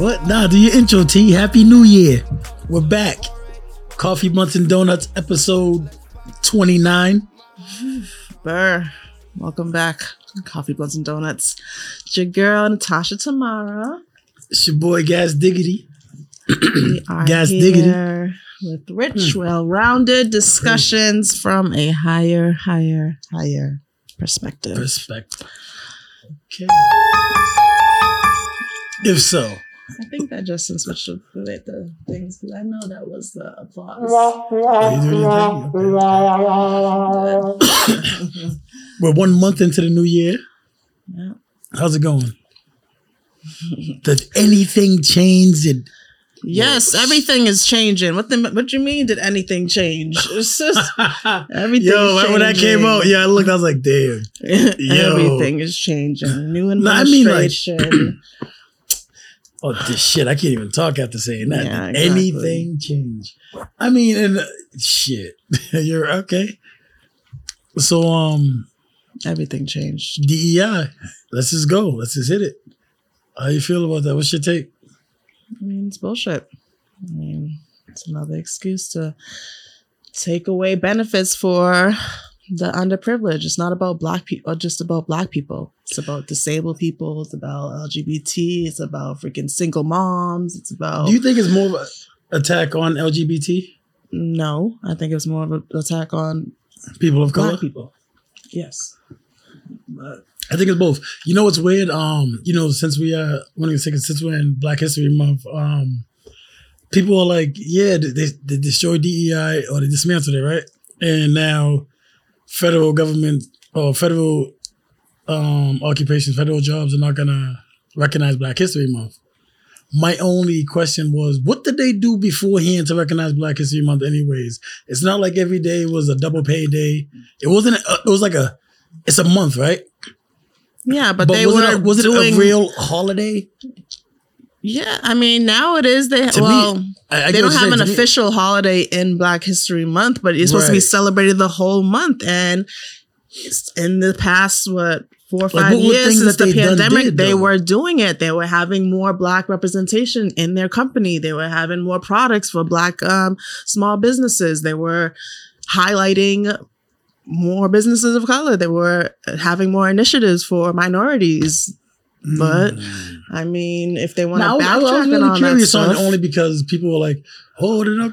What? Nah, do your intro, T. Happy New Year. We're back. Coffee, Blunts, and Donuts, episode 29. Burr. Welcome back. Coffee, Blunts, and Donuts. It's your girl, Natasha Tamara. It's your boy, Gas Diggity. We are Gas here Diggity. with rich, well-rounded discussions from a higher perspective. Okay. If so. I think that Justin switched the things because I know that was the applause. Are you doing your thing? Okay. We're 1 month into the new year. Yeah. How's it going? Did anything change? Yes, everything is changing. What do you mean? Did anything change? It's just everything. Yo, when that came out, I looked. I was like, damn. Everything is changing. New administration. Oh, this shit. I can't even talk after saying that. Yeah, Did exactly. anything change? I mean, and shit. You're okay. So, Everything changed. DEI. Let's just go. Let's just hit it. How you feel about that? What's your take? I mean, it's bullshit. I mean, it's another excuse to take away benefits for the underprivileged. It's not about black people, just about black people. It's about disabled people. It's about LGBT. It's about freaking single moms. It's about... Do you think it's more of an attack on LGBT? No, I think it was more of an attack on People of color? black people. Yes. But I think it's both. You know what's weird? Since since we're in Black History Month, people are like, yeah, they destroyed DEI or they dismantled it, right? And now federal government or federal occupations, federal jobs are not gonna recognize Black History Month. My only question was, what did they do beforehand to recognize Black History Month anyways? It's not like every day was a double pay day. It wasn't, it was like it's a month, right? Yeah, but they was were was doing... it a real holiday? Yeah, I mean, now it is. They I don't have an To me. official holiday in Black History Month, but it's supposed to be Right. celebrated the whole month. And in the past, 4 or 5 what were years things since that the they done pandemic, did, they though? were doing it. They were having more Black representation in their company. They were having more products for Black small businesses. They were highlighting more businesses of color. They were having more initiatives for minorities. But I mean, if they want to backtrack I was really and all curious that on it stuff, only because people were like, "Oh, they're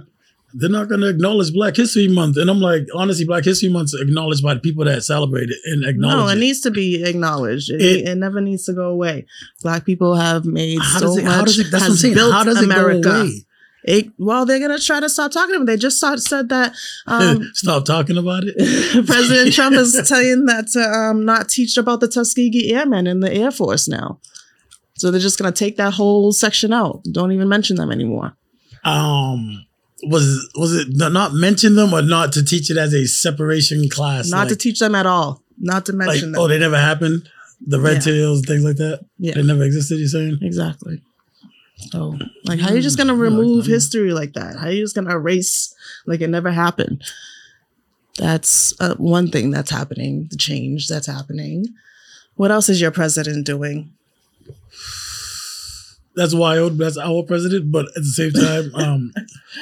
not gonna acknowledge Black History Month," and I'm like, honestly, Black History Month is acknowledged by the people that celebrate it and acknowledge no, it it. needs to be acknowledged. It never needs to go away. Black people have made How so does it? much. How does it? That's what I'm has saying. built How does it America. go away? Well, they're gonna try to stop talking about it. They just said that Stop talking about it. President Trump is telling that to not teach about the Tuskegee Airmen in the Air Force now. So they're just gonna take that whole section out. Don't even mention them anymore. Was it not mention them or not to teach it as a separation class? Not to teach them at all. Not to mention them. Oh, they never happened. The red tails, things like that. Yeah. They never existed. You're saying? Exactly. So, like, how are you just gonna remove history like that? How are you just gonna erase like it never happened? That's one thing that's happening. The change that's happening. What else is your president doing? That's wild. That's our president, but at the same time,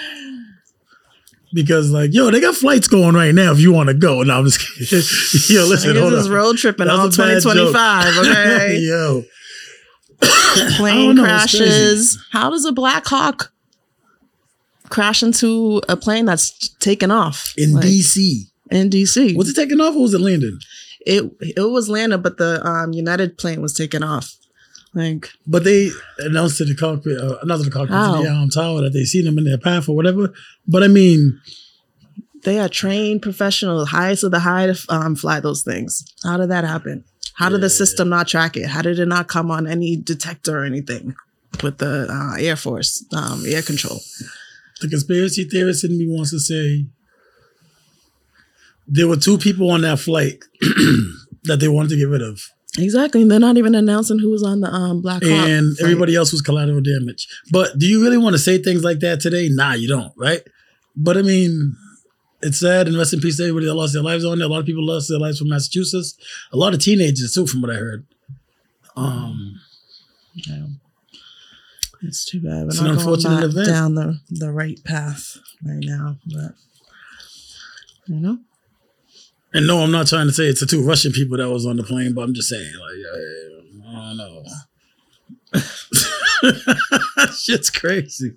because like, yo, they got flights going right now. If you want to go, no, I'm just kidding. Yo, listen, hold This is on. road tripping That all was a bad 2025. Okay, Yo, plane know, it's crashes. How does a Black Hawk crash into a plane that's taken off in DC, In DC, was it taking off or was it landing? it was landed, but the United plane was taken off. Like, But they announced to the cockpit, not to the cockpit, How? to the tower that they seen them in their path or whatever. But I mean, they are trained professionals, highest of the high to fly those things. How did that happen? How did the system not track it? How did it not come on any detector or anything with the Air Force, air control? the conspiracy theorist in me wants to say there were 2 people on that flight that they wanted to get rid of. Exactly. And they're not even announcing who was on the Black Hawk. And flight. everybody else was collateral damage. But do you really want to say things like that today? Nah, you don't, right? But I mean, it's sad, and rest in peace to everybody that lost their lives on it. A lot of people lost their lives from Massachusetts. A lot of teenagers too, from what I heard. Yeah. It's too bad. It's We're an not going unfortunate back event. down the right path right now. But, you know? And no, I'm not trying to say it's the two Russian people that was on the plane, but I'm just saying, like, I don't know. Shit's crazy.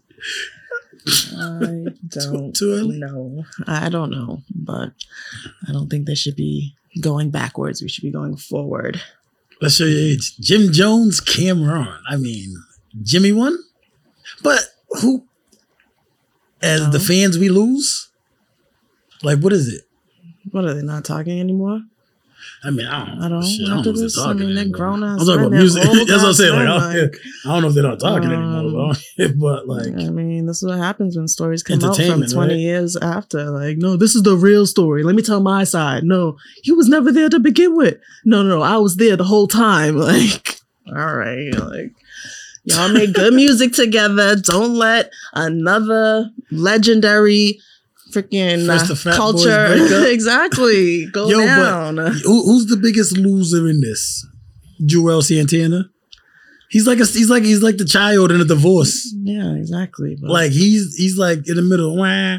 I don't Too early? know. I don't know, but I don't think they should be going backwards. We should be going forward. Let's show your age. Jim Jones, Cameron. I mean, Jimmy won, but who? As the fans, we lose. Like, what is it? What, are they not talking anymore? I mean, I don't know. After I don't know if this, they're talking they're anymore. grown ass. I'm talking about men, music. they're old That's what I'm saying. ass Like, men, I don't know if they're not talking anymore, but like, I mean, this is what happens when stories come out from Entertainment, 20 right? years after. Like, no, this is the real story. Let me tell my side. No, he was never there to begin with. No, I was there the whole time. Like, all right, like, y'all make good music together. Don't let another legendary freaking First the Fat Boys culture break up. exactly go Yo, down. but who's the biggest loser in this? Joel Santana. He's like the child in a divorce. Yeah, exactly. But Like he's like in the middle. Wah.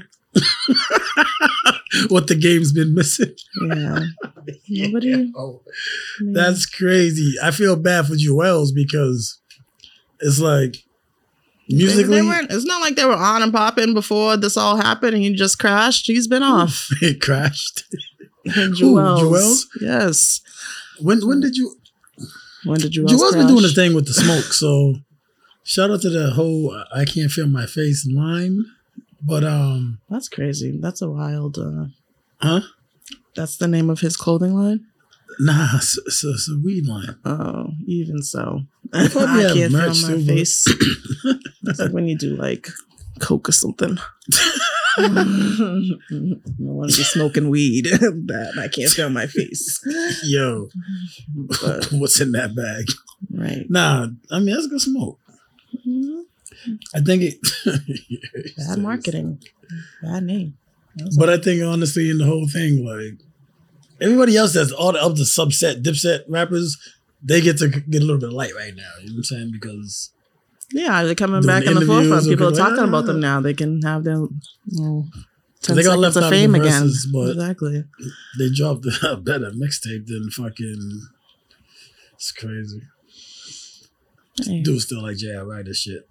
What the game's been missing. yeah, nobody. Oh, that's crazy. I feel bad for Joel's because it's like musically They weren't, it's not like they were on and popping before this all happened and he just crashed. He's been off. it crashed. Joel's. Yes. When did you? When did Joel's Joel's been crash? doing his thing with the smoke, so shout out to the whole "I can't feel my face" line. But That's crazy. That's a wild. huh? That's the name of his clothing line. Nah, it's a weed line. Oh, even so, I probably have can't feel merch my too, but- face. It's like when you do like coke or something. I want to be smoking weed. That I can't feel my face. Yo, But, what's in that bag? right. Nah, I mean that's good smoke. Mhm. I think it. Bad marketing. Bad name. But I think honestly, in the whole thing, like everybody else that's all the other subset, dipset rappers, they get to get a little bit of light right now. You know what I'm saying? Because Yeah, they're coming Doing back in the interviews forefront. or People are people like, talking about them "Ah." now. They can have their 10 they got seconds left of out of fame the again. verses, but- Exactly. they dropped a better mixtape than fucking. It's crazy. Hey, Dude still like J.I. Ryder shit.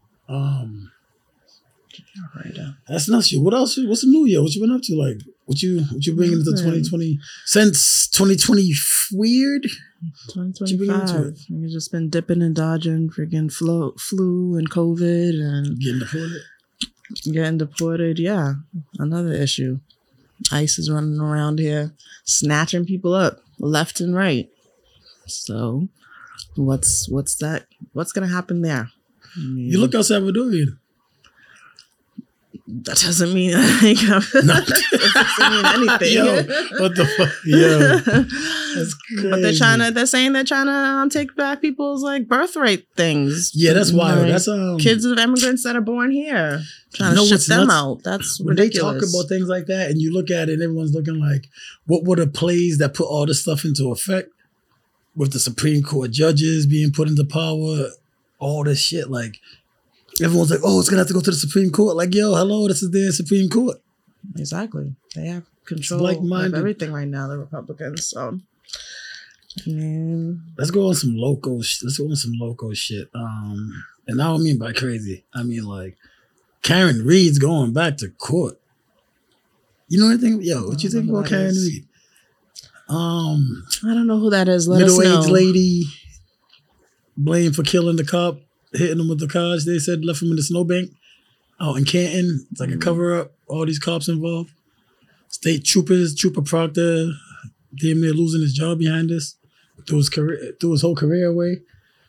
right, That's nuts. Shit. What else? What's the new year? What you been up to? Like, what you bringing into 2020 since 2020? Weird. you bring into 2025. You've just been dipping and dodging freaking flu and COVID and Getting deported. getting deported. Yeah, another issue. ICE is running around here snatching people up left and right. So, what's that? What's gonna happen there? I mean, You look El Salvadorian. that doesn't mean that doesn't mean anything. Yo, what the fuck? Yo, that's crazy. But they're saying they're trying to take back people's like birthright things. Yeah, that's wild. Like, That's kids of immigrants that are born here. Trying You know to ship what's them nuts? out. That's when ridiculous. they talk about things like that, and you look at it, and everyone's looking like, what were the plays that put all this stuff into effect? With the Supreme Court judges being put into power, all this shit. Like, everyone's like, oh, it's gonna have to go to the Supreme Court. Like, yo, hello, this is their Supreme Court. Exactly. They have control like-minded. of everything right now, the Republicans. So, I mean, Let's go on some local. Let's go on some local shit. And I don't mean by crazy. I mean like Karen Reed's going back to court. You know anything? Yo, what you I don't think know who about that Karen is. Reed? I don't know who that is. Let us know. Middle-aged lady blamed for killing the cop, hitting him with the cars. They said left him in the snowbank out in Canton. It's like a cover-up. All these cops involved. State troopers, Trooper Proctor, damn near losing his job behind this. Threw his whole career away.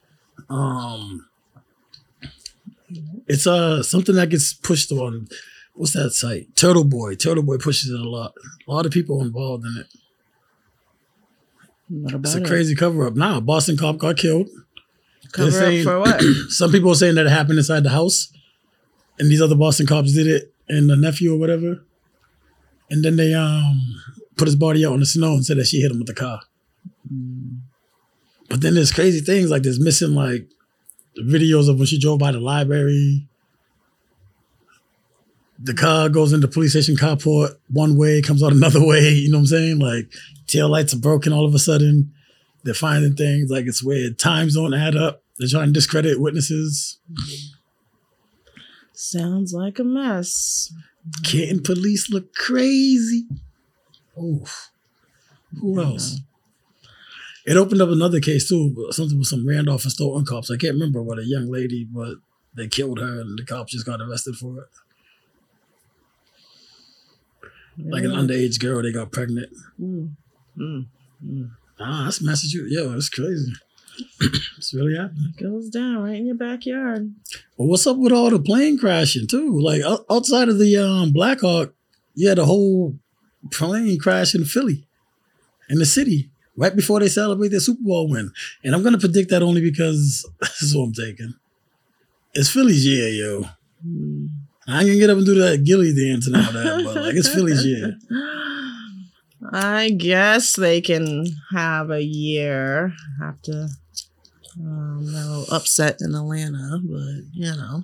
It's something that gets pushed on. What's that site? Turtle Boy. Turtle Boy pushes it a lot. A lot of people involved in it. What about It's a it? crazy cover-up. Now, a Boston cop got killed. Cover They're up saying- for what? Some people are saying that it happened inside the house, and these other Boston cops did it, and the nephew or whatever. And then they put his body out in the snow and said that she hit him with the car. But then there's crazy things like there's missing like videos of when she drove by the library. The car goes into police station carport one way, comes out another way. You know what I'm saying? Like taillights are broken all of a sudden. They're finding things like it's weird. Times don't add up. They're trying to discredit witnesses. Sounds like a mess. Canton police look crazy. Oof. Who else? It opened up another case too, something with some Randolph and Stoughton cops. I can't remember what a young lady, but they killed her and the cops just got arrested for it. Like an underage girl, they got pregnant. That's Massachusetts. Yo, it's crazy. It's really happening. It goes down right in your backyard. Well, what's up with all the plane crashing too? Like outside of the Blackhawk, you had a whole plane crash in Philly, in the city, right before they celebrate their Super Bowl win. And I'm gonna predict that only because this is what I'm taking. It's Philly's year, yo. I ain't gonna get up and do that Gilly dance and all that, but like it's Philly's year. I guess they can have a year after no upset in Atlanta, but you know.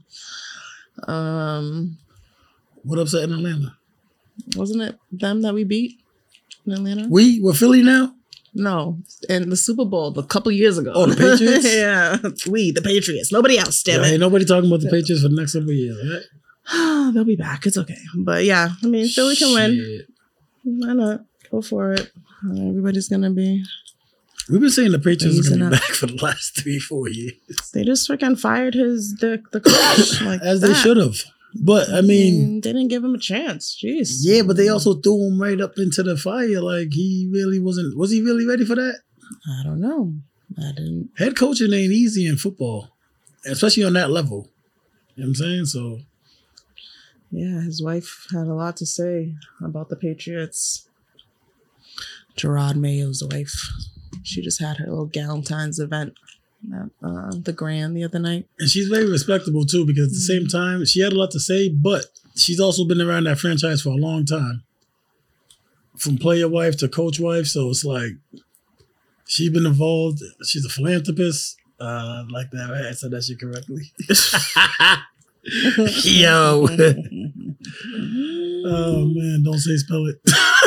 What upset in Atlanta? Wasn't it them that we beat in Atlanta? We're Philly now? No, in the Super Bowl a couple years ago. Oh, the Patriots? Yeah, the Patriots. Nobody else, damn it. Ain't nobody talking about the Patriots for the next couple of years, right? They'll be back. It's okay. But yeah, I mean, Philly can win. Why not? Go for it. Everybody's going to be. We've been saying the Patriots are going to be back for the last 3-4 years. They just freaking fired the coach. Like as they should have. But, I mean. They didn't give him a chance. Jeez. Yeah, but they also threw him right up into the fire. Like, he really wasn't. Was he really ready for that? I don't know. I didn't. Head coaching ain't easy in football, especially on that level. You know what I'm saying? So. Yeah, his wife had a lot to say about the Patriots. Gerard Mayo's wife. She just had her little Galentine's event at the Grand the other night. And she's very respectable too, because at the same time, she had a lot to say, but she's also been around that franchise for a long time. From player wife to coach wife, so it's like she's been involved. She's a philanthropist. Like that, right? I said that shit correctly. Yo. Oh man, don't say spell it.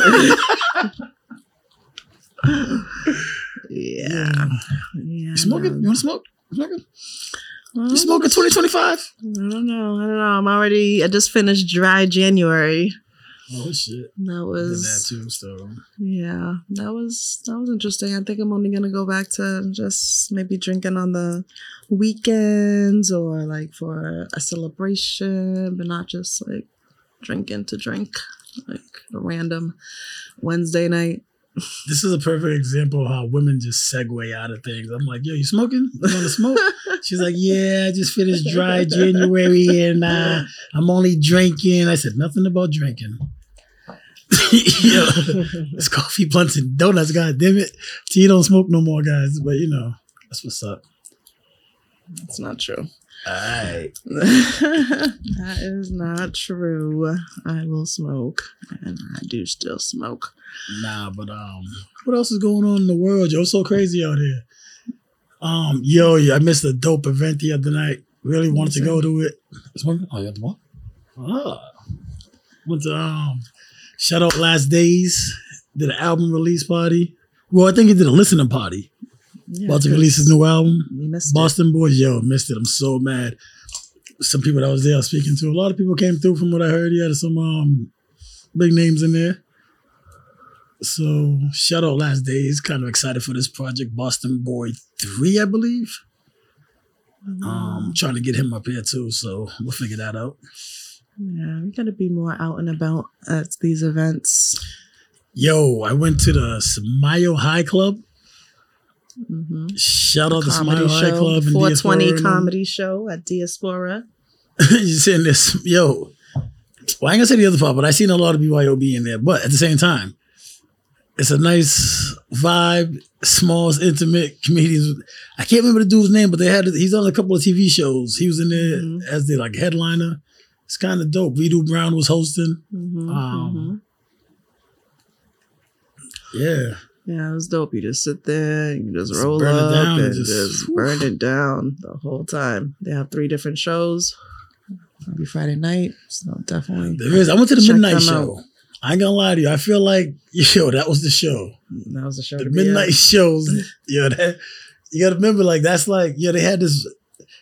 Yeah. You smoking? You want to smoke? Smoking? You smoking 2025? I don't know. I just finished dry January. Oh shit. That was that too, so yeah. That was interesting. I think I'm only gonna go back to just maybe drinking on the weekends or like for a celebration, but not just like drinking to drink, like a random Wednesday night. This is a perfect example of how women just segue out of things. I'm like, yo, you smoking? You want to smoke? She's like, yeah, I just finished dry January and I'm only drinking. I said, nothing about drinking. Yo, it's coffee, blunts, and donuts, god damn it. Tea don't smoke no more, guys. But you know, that's what's up. That's not true. All right. That is not true. I will smoke, and I do still smoke. Nah, but what else is going on in the world, yo? It's so crazy out here. I missed a dope event the other night. Really wanted to go to it. Oh, you got the one? Went to shout out Last Days. Did an album release party. Well, I think he did a listening party. Yeah, about to release his new album. Boston Boys, missed it. I'm so mad. Some people that was there speaking to. A lot of people came through from what I heard. He had some big names in there. So shout out Last Days. Kind of excited for this project. Boston Boy 3, I believe. Trying to get him up here too. So we'll figure that out. Yeah, we got to be more out and about at these events. Yo, I went to the Smile High Club. Mm-hmm. Shout out the Smile High Club and 420 comedy show at Diaspora. You saying this, yo? Well, I ain't gonna say the other part, but I seen a lot of BYOB in there. But at the same time, it's a nice vibe, small, intimate comedians. I can't remember the dude's name, but he's on a couple of TV shows. He was in there as the like headliner. It's kind of dope. Voodoo Brown was hosting. Yeah. Yeah, it was dope. You just sit there, you just Just roll burn it up down and and just just- burn it down the whole time. They have 3 different shows. Every Friday night, so definitely. There is. I went to the check midnight them show. out. I ain't gonna lie to you. I feel like, yo, that was the show. That was the show. The to be midnight at. shows. Yo, that, you gotta remember, like, that's like, yeah, they had this.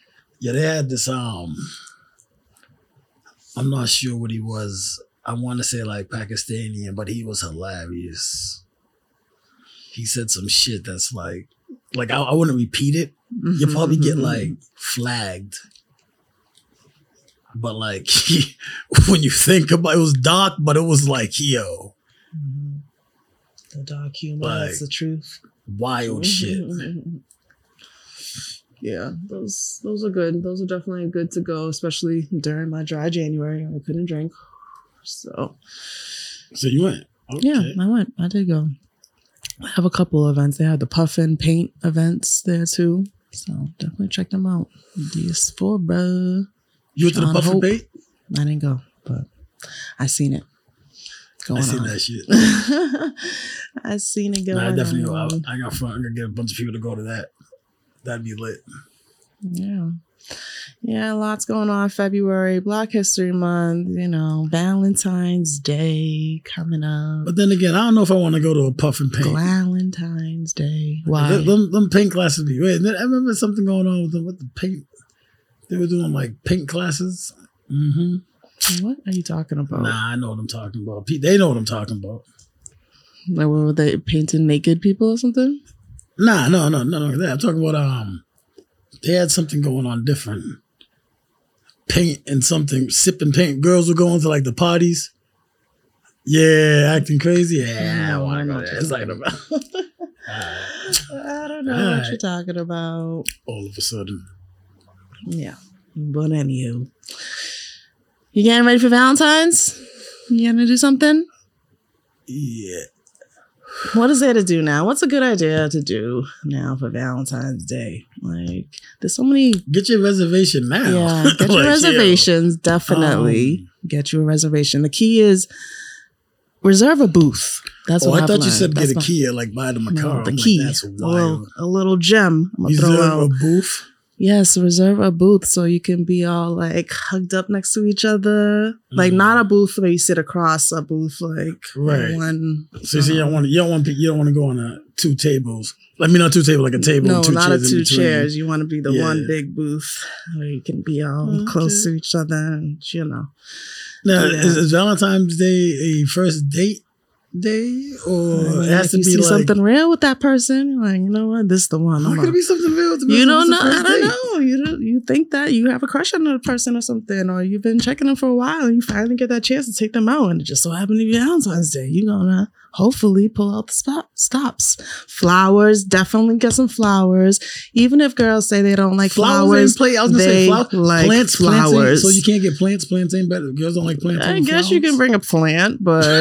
I'm not sure what he was. I want to say like Pakistani, but he was hilarious. He said some shit that's like I wouldn't repeat it. You'll probably get like flagged. But like when you think about it, was dark, but it was like, yo, Mhm. The dark humor, Like, that's the truth. wild shit. Yeah, those are good. Those are definitely good to go, especially during my dry January. I couldn't drink. So So you went. Okay. yeah, I went. I did go. I have a couple of events. They had the Puffin Paint events there too. So definitely check them out. Diaspora. You went to the Sean Puffin Hope. Bait? I didn't go, but I seen it going I seen on. that shit. I seen it going Nah, I definitely go. on. I got fun. I'm gonna get a bunch of people to go to that. That'd be lit. Yeah. Yeah, lots going on. February, Black History Month, Valentine's Day coming up. But then again, I don't know if I want to go to a Puffin Paint. Valentine's Day. Why? Them paint classes be wait. I remember something going on with the paint. They were doing like paint classes. Mm-hmm. What are you talking about? Nah, I know what I'm talking about. They know what I'm talking about. Like, what were they painting naked people or something? Nah, no. That. I'm talking about they had something going on different. Paint and something, sipping paint. Girls were going to like the parties. Yeah, acting crazy. Yeah, I want to go there. It's like about I don't know what Alright. you're talking about. all of a sudden. Yeah. But anywho. You getting ready for Valentine's? You gonna do something? Yeah. What is there to do now? What's a good idea to do now for Valentine's Day? Like, there's so many. Get your reservation now. Yeah, get your Like, reservations. Definitely get you a reservation. The key is reserve a booth. That's Oh, what I I've thought you learned. said That's get a key, like buy them a No, car. the I'm key. Like, that's a wild. little gem. I'm gonna throw Reserve out. a booth. Yes, reserve a booth so you can be all like hugged up next to each other. Like not a booth where you sit across, a booth like Right. one. So you don't want to go on 2 tables. Like not 2 tables, like a table. No, and 2 not a chairs in 2 between. chairs. You want to be the Yeah. one big booth where you can be all close to each other and Now, Yeah. is Valentine's Day a first date day, or it has if to you be see like something real with that person, you're like, you know what, this is the one. How could it be something real? with the You person? don't It's know. the I first don't date. know. You think that you have a crush on the person or something, or you've been checking them for a while, and you finally get that chance to take them out, and it just so happened to be Valentine's Day. You're gonna hopefully pull out the stops. Flowers, definitely get some flowers. Even if girls say they don't like flowers, I was gonna say they flowers. like Plants flowers. so you can't get plants. Plants ain't better. Girls don't like plants. I over guess you can flowers? bring a plant, but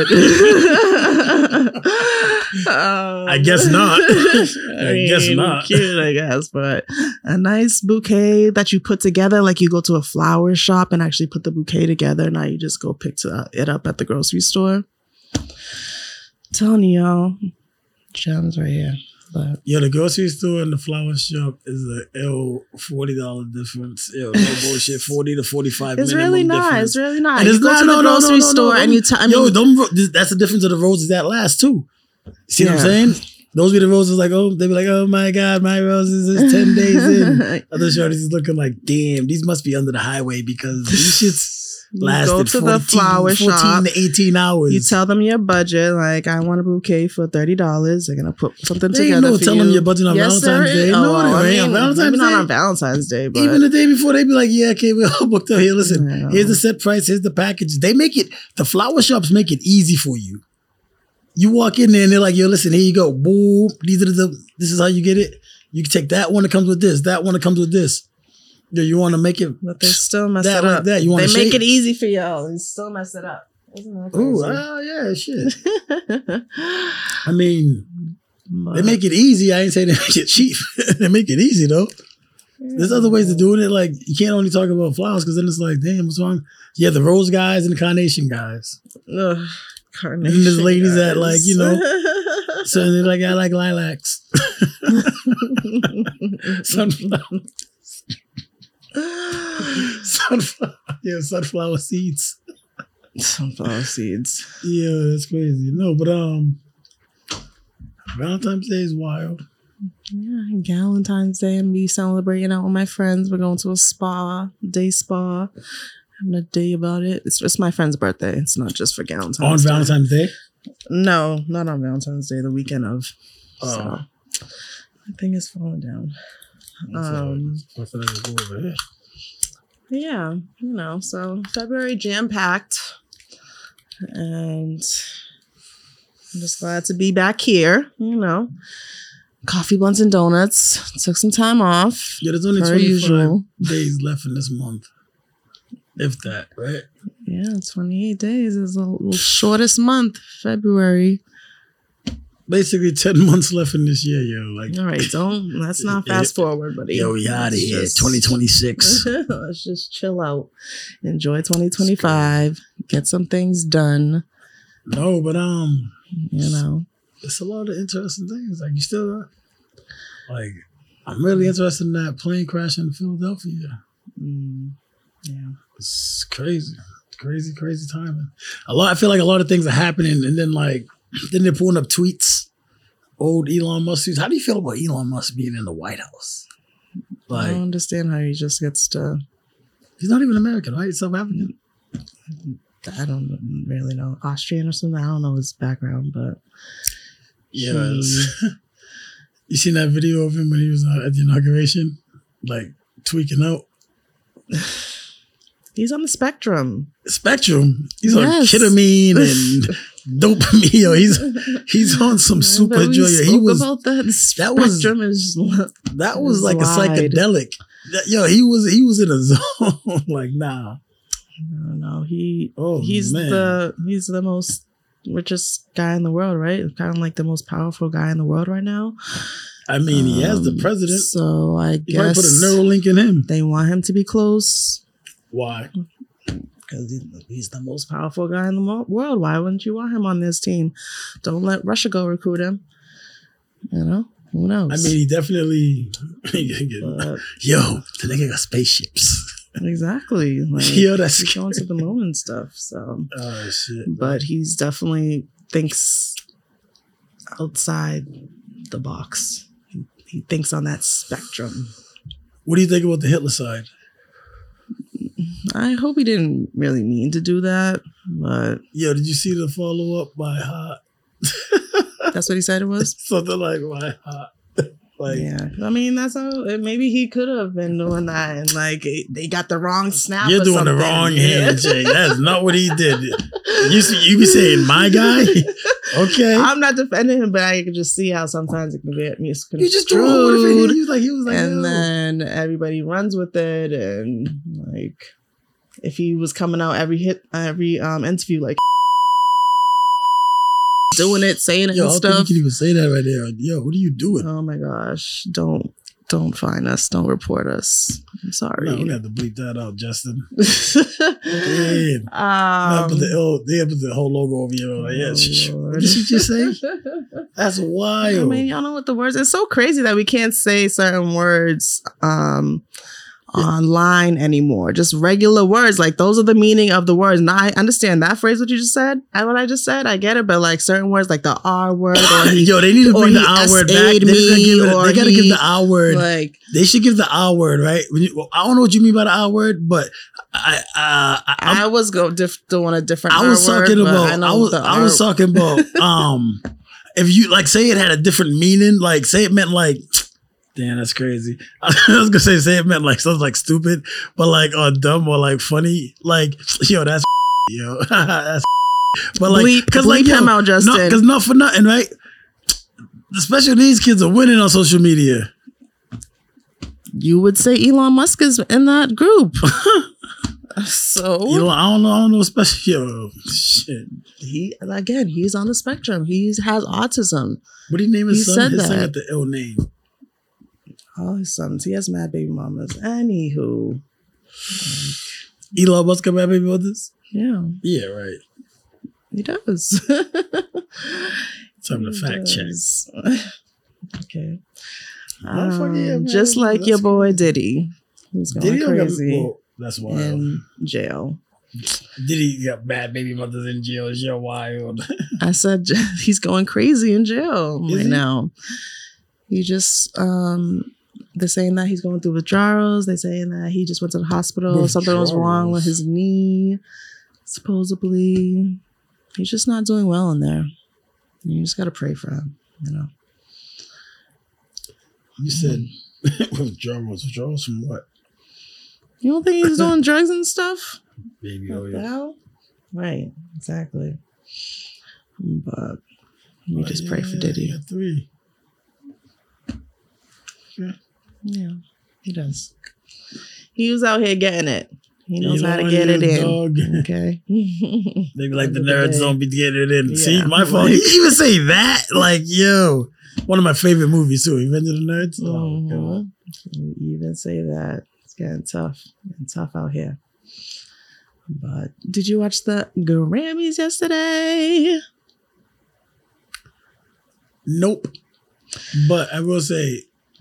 I guess not. I guess not. Cute, I guess, but a nice bouquet that you put together, like you go to a flower shop and actually put the bouquet together. Now you just go pick it up at the grocery store. Telling you, y'all, gems right here. But Yeah, the grocery store and the flower shop is a $40 difference. Yo, no bullshit, 40 to 45. it's minimum really not. difference. It's really not. And You it's go not, to the no, grocery store and you tell. that's the difference of the roses that last too. See what I'm Yeah. saying? Those be the roses like, they be like, oh my God, my roses is 10 days in. Other shorties is looking like, damn, these must be under the highway because these shits lasted go to the 14 flower shop. to 18 hours. You tell them your budget, like I want a bouquet for $30. They're gonna put something They ain't together no for telling you. your budget on Yes, Valentine's there is. Day. No, I they ain't on mean, Valentine's maybe not Day. on Valentine's Day, but Even the day before, they be like, yeah, okay, we're all booked up here. Listen, Yeah. here's the set price, here's the package. They make it, the flower shops make it easy for you. You walk in there and they're like, yo, listen, here you go. Boom. This is how you get it. You can take that one that comes with this, that one that comes with this. Yo, you want to make it. but they still mess That it like up. that. You want They to make shake? it easy for y'all and still mess it up. Isn't that Ooh, crazy? yeah, shit. I mean, But they make it easy. I ain't saying they make it cheap. They make it easy, though. There's other ways of doing it. Like, you can't only talk about flowers because then it's like, damn, what's wrong? Yeah, the rose guys and the carnation guys. Ugh, And there's ladies that, like, you know, So they're like, I like lilacs. Sunflower. Sunflower seeds. Sunflower seeds. Yeah, that's crazy. No, but Valentine's Day is wild. Yeah, Valentine's Day and me celebrating out with my friends. We're going to a day spa, having a day about it. It's just my friend's birthday. It's not just for Valentine's On Day. Valentine's Day? No, not on Valentine's Day, the weekend of. Oh. So, my thing is falling down. Yeah, so February jam-packed. And I'm just glad to be back here, Coffee, blunts, and donuts. Took some time off. Yeah, there's only 25 days left in this month. If that, right? Yeah, 28 days is the shortest month, February. Basically 10 months left in this year, yo. Like, all right, let's not fast forward, buddy. Yo, we out of here. 2026. Let's just chill out. Enjoy 2025. Get some things done. No, but it's a lot of interesting things. Like, you still like, I'm really interested in that plane crash in Philadelphia. Yeah, it's crazy. Crazy timing. I feel like a lot of things are happening, and then they're pulling up tweets, old Elon Musk tweets. How do you feel about Elon Musk being in the White House? I don't understand how he just gets to. He's not even American, right? He's South African. I don't really know. Austrian or something. I don't know his background, but yeah. You seen that video of him when he was at the inauguration, like tweaking out? He's on the spectrum. He's on ketamine and dopamine. Yo, he's on some super joy. He was about that spectrum that was like a psychedelic. He was in a zone. Like, nah. No, he's the most richest guy in the world, right? Kind of like the most powerful guy in the world right now. I mean, he has the president. So I guess might put a Neuralink in him. They want him to be close. Why? Because he's the most powerful guy in the world. Why wouldn't you want him on this team? Don't let Russia go recruit him. Who knows? I mean, he definitely. Yo, the nigga got spaceships. Exactly. That's going to the moon and stuff. So. Oh shit! But he's definitely thinks outside the box. He thinks on that spectrum. What do you think about the Hitler side? I hope he didn't really mean to do that, but... Yo, did you see the follow-up by Hot? That's what he said it was? Something like by Hot. Yeah. I mean, that's how... Maybe he could have been doing that, and they got the wrong snap. You're doing the wrong handshake. That's not what he did. You be saying, my guy? Okay. I'm not defending him, but I can just see how sometimes it can get misconstrued. You just threw it. He was like, and then everybody runs with it, and if he was coming out every interview doing it, saying it and stuff. You can even say that right there. Yo, what are you doing? Oh my gosh. Don't find us. Don't report us. I'm sorry. No, we have to bleep that out, Justin. Damn. They put the whole logo over here. What did she just say? That's wild. I mean, y'all know what the words. It's so crazy that we can't say certain words online anymore. Just regular words. Those are the meaning of the words. Now I understand that phrase, what you just said. What I just said, I get it. But certain words like the R word or they need to bring the R word back. They gotta give the R word. They should give the R word, right? I don't know what you mean by the R word, but I was doing a different I was talking about if you say it had a different meaning, say it meant damn, that's crazy. I was gonna say it meant something stupid, but dumb or funny. That's yo. That's but bleep him out, Justin. Because not for nothing, right? The special needs kids are winning on social media. You would say Elon Musk is in that group. So I don't know special shit. He's on the spectrum. He has autism. What do you name his son? His son got the ill name. All his sons. He has mad baby mamas. Anywho. Elon Musk got mad baby mamas? Yeah. Yeah, right. He does. Time to fact check. Okay. Motherfucker, yeah, Just man, like that's your boy crazy. Diddy, who's going Diddy don't got- crazy well, that's wild. in jail. Diddy got bad baby mothers in jail. You're wild. I said he's going crazy in jail Is right he? now. He just they're saying that he's going through withdrawals. They're saying that he just went to the hospital. Something was wrong with his knee, supposedly. He's just not doing well in there. You just gotta pray for him, you know. You said withdrawals. Withdrawals from what? You don't think he's doing drugs and stuff? Baby What the oil. hell? Right, exactly. But we just pray for Diddy. Yeah, 3. Yeah, he does. He was out here getting it. He knows You how to know get it he is, in. dog. Okay. They be like, the End of the nerds day. don't be getting it in. Yeah, See, my fault. like- He even say that? Like, yo. One of my favorite movies, too. Revenge of the Nerds. Oh, God. Mhm. You even say that. It's getting tough. Getting tough out here. But did you watch the Grammys yesterday? Nope. But I will say,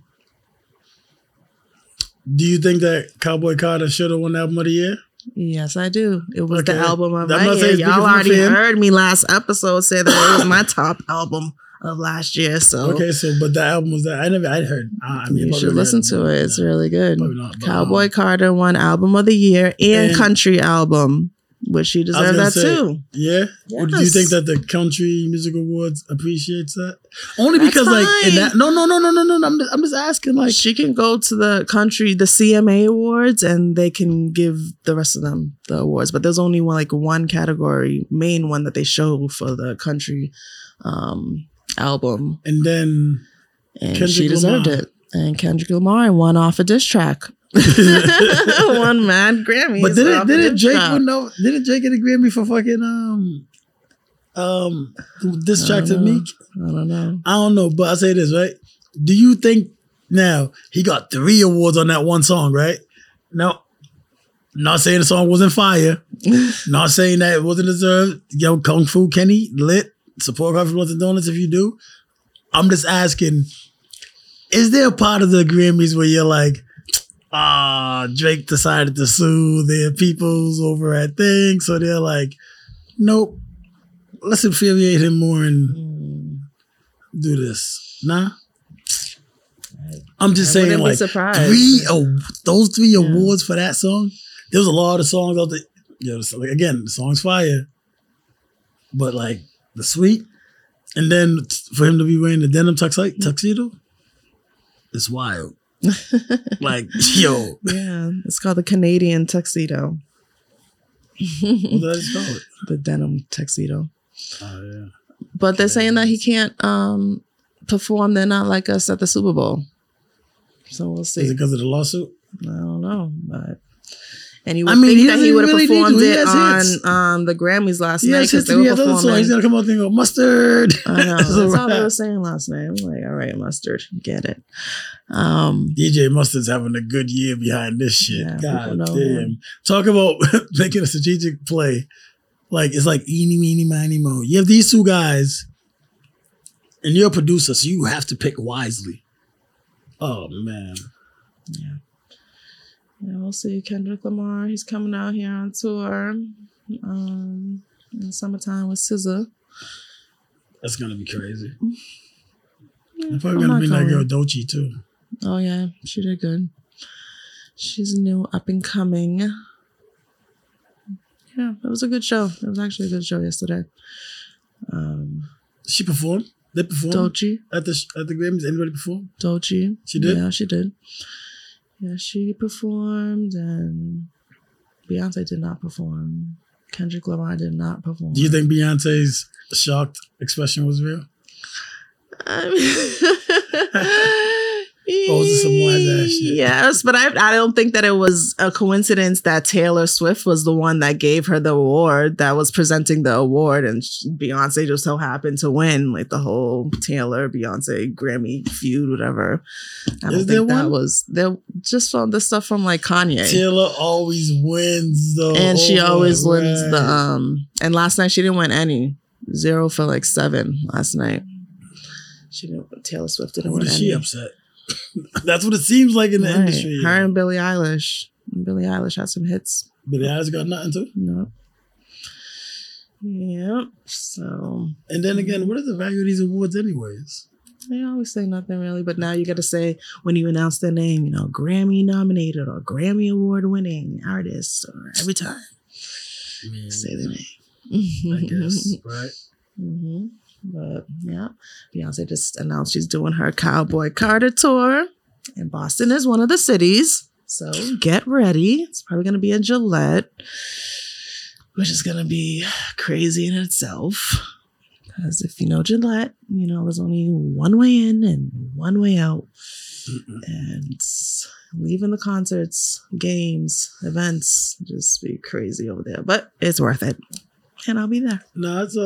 do you think that Cowboy Carter should have won Album of the Year? Yes, I do. It was the Okay. album of I'm my not year. saying speaking Y'all from a already fan. heard me last episode say that it was my top album of last year. So Okay, so but the album was that I heard. I mean, you probably should listen to heard it. It's no, really good. probably not, but, Cowboy Carter won Album of the Year and And- Country Album, which she I was deserved gonna that say, too. Yeah. Or do you Yes. think that the Country Music Awards appreciates that? Only That's because, like, in fine. that. No. I'm just asking, like, She can go to the CMA Awards, and they can give the rest of them the awards. But there's only one category, main one that they show for the country album, and then and Kendrick she deserved Lamar. it. And Kendrick Lamar won off a diss track. Won mad Grammys. But off a didn't diss Drake track. win? No, didn't Drake get a Grammy for fucking this track to Meek? I don't know. I don't know, but I'll say this, right? Do you think now he got 3 awards on that one song, right? Now, not saying the song wasn't fire, not saying that it wasn't deserved. Yo, Kung Fu Kenny, lit. Support Coffee Blunts and Donuts if you do. I'm just asking, is there a part of the Grammys where you're like, Drake decided to sue their peoples over at things, so they're like, nope, let's infuriate him more and do this. Nah. I'm just I saying, wouldn't be like, surprised. those 3 awards for that song. There was a lot of songs out there. You know, so, like, again, the song's fire, but like the sweet, and then for him to be wearing the denim tuxedo, it's wild. Like, yo, Yeah, it's called the Canadian tuxedo. what did I just call it? The denim tuxedo. Oh yeah. But they're saying that he can't perform They're Not Like Us at the Super Bowl. So we'll see. Is it because of the lawsuit? I don't know. But and you I would mean, he think that he doesn't would have really need performed to. He it has hits. on the Grammys last He night has because hits they and he were has other songs. He's performing. gonna come out and go mustard. I know. It's a That's all they wrap. were saying last night. I'm like, all right, Mustard, get it. DJ Mustard's having a good year behind this shit. Yeah, God people know damn. him. Talk about making a strategic play. Like, it's like eeny, meeny, miny, mo. You have these 2 guys, and you're a producer, so you have to pick wisely. Oh, man. Yeah, we'll see. Kendrick Lamar, he's coming out here on tour in the summertime with SZA. That's going to be crazy. Yeah, They're probably I'm going to not be like, going. yo, Doechii, too. Oh yeah, she did good. She's new, up and coming. Yeah, it was a good show. It was actually a good show yesterday. She performed? They performed Doechii. at the Grammys? Anybody perform? Doechii. She did? Yeah, she did. Yeah, she performed, and Beyonce did not perform. Kendrick Lamar did not perform. Do you think Beyonce's shocked expression was real? I mean, Or was it some wise ass shit? Yes, but I don't think that it was a coincidence that Taylor Swift was the one that gave her the award, that was presenting the award, and Beyonce just so happened to win, like the whole Taylor Beyonce Grammy feud, whatever. I don't think that was there. Just on the stuff from like Kanye. Taylor always wins though, and she always wins the And last night she didn't win any. 0 for like 7 last night. She didn't. Taylor Swift didn't win any. She upset? That's what it seems like in the industry. Her and Billie Eilish. Billie Eilish had some hits. Billie Eilish got nothing too? No. Yep. So. And then again, what is the value of these awards anyways? They always say nothing really, but now you got to say when you announce their name, you know, Grammy nominated or Grammy award winning artist, or every time. Say the name. I guess, right? Mm-hmm. But yeah, Beyonce just announced she's doing her Cowboy Carter tour, and Boston is one of the cities. So get ready. It's probably going to be in Gillette, which is going to be crazy in itself. Because if you know Gillette, you know there's only one way in and one way out. And leaving the concerts, games, events, just be crazy over there. But it's worth it. And I'll be there. No, it's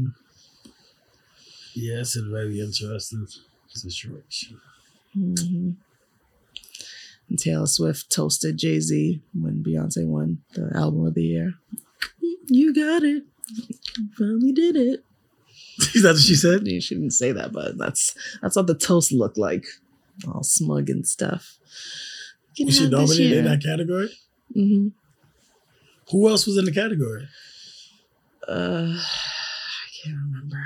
yeah, it's a very interesting situation. Mm-hmm. And Taylor Swift toasted Jay-Z when Beyonce won the album of the year. You got it. You finally did it. Is that what she said? She didn't say that, but that's what the toast looked like. All smug and stuff. Was she nominated in that category? Mm-hmm. Who else was in the category? I can't remember.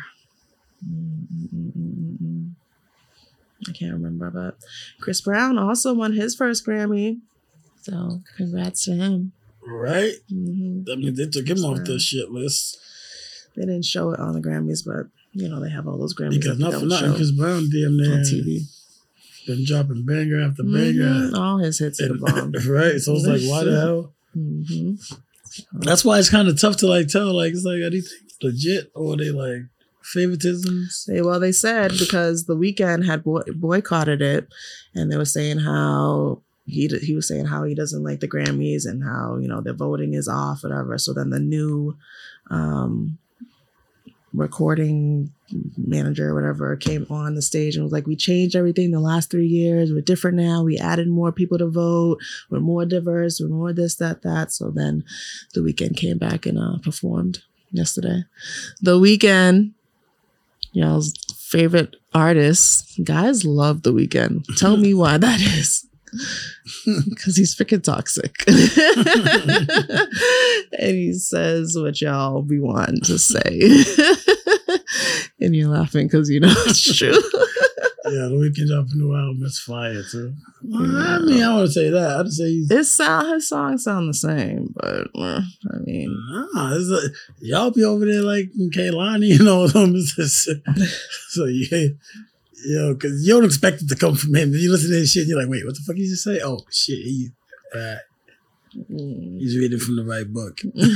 I can't remember, but Chris Brown also won his first Grammy. So congrats to him. Right? Mm-hmm. I mean, they took him off the shit list. They didn't show it on the Grammys, but you know they have all those Grammys. Because not for nothing, Chris Brown damn near on TV. Been dropping banger after banger. All his hits are the bomb. Right? So it's like, why the hell? Mm-hmm. That's why it's kind of tough to like tell. Like, it's like, are these things legit or are they like favoritisms? They said because The Weeknd had boycotted it, and they were saying how he was saying how he doesn't like the Grammys and how, you know, the voting is off, whatever. So then the new recording manager or whatever came on the stage and was like, we changed everything the last 3 years. We're different now. We added more people to vote. We're more diverse. We're more this, that. So then The Weeknd came back and performed yesterday. The Weeknd, y'all's favorite artist. Guys love The Weeknd. Tell me why that is. Because he's freaking toxic. And he says what y'all be wanting to say. And you're laughing because you know it's true. Yeah, The Weeknd dropping a new album. That's fire too. I mean, I want to say that. I'd say his songs sound the same, but I mean, y'all be over there like Kehlani, you know. So yeah. Yo, because you don't expect it to come from him. If you listen to this shit, you're like, wait, what the fuck did you just say? Oh, shit. He's reading from the right book.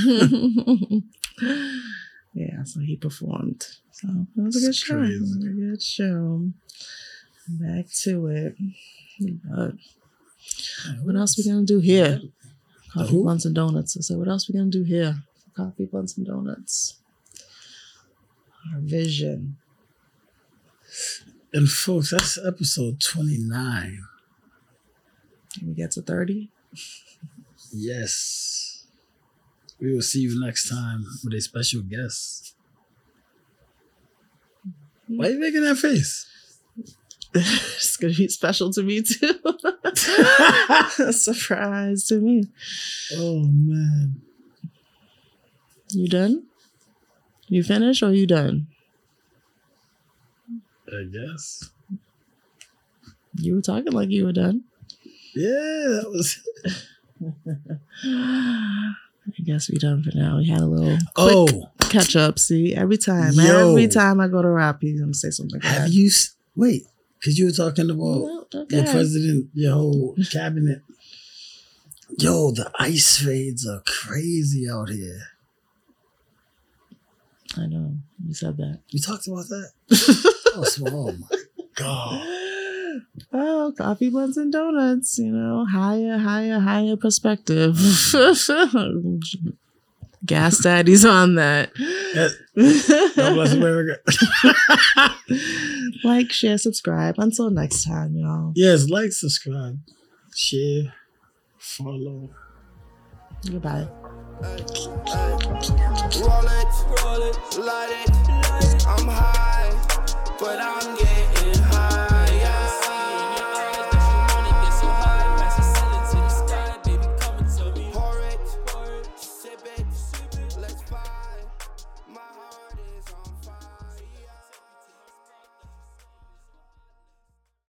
Yeah, so he performed. So it was a good show. It was a good show. Back to it. But what else we going to do here? Coffee, buns, and donuts. I said, what else we going to do here? Coffee, buns, and donuts. Our vision. And folks, that's episode 29. Can we get to 30? Yes. We will see you next time with a special guest. Why are you making that face? It's going to be special to me too. A surprise to me. Oh, man. You done? You finished or you done? I guess. You were talking like you were done. Yeah, that was. I guess we done for now. We had a little quick catch up. See, every time I go to rap, he's gonna say something. Have you? Wait, because you were talking about your president, your whole cabinet. Yo, the ice raids are crazy out here. I know. You said that. You talked about that? Oh my God. Oh, coffee, buns, and donuts. You know, higher perspective. Gas daddies on that. God bless America. Like, share, subscribe. Until next time, y'all. Yes, like, subscribe, share, follow. Goodbye. Roll it, light it. I'm high, but I'm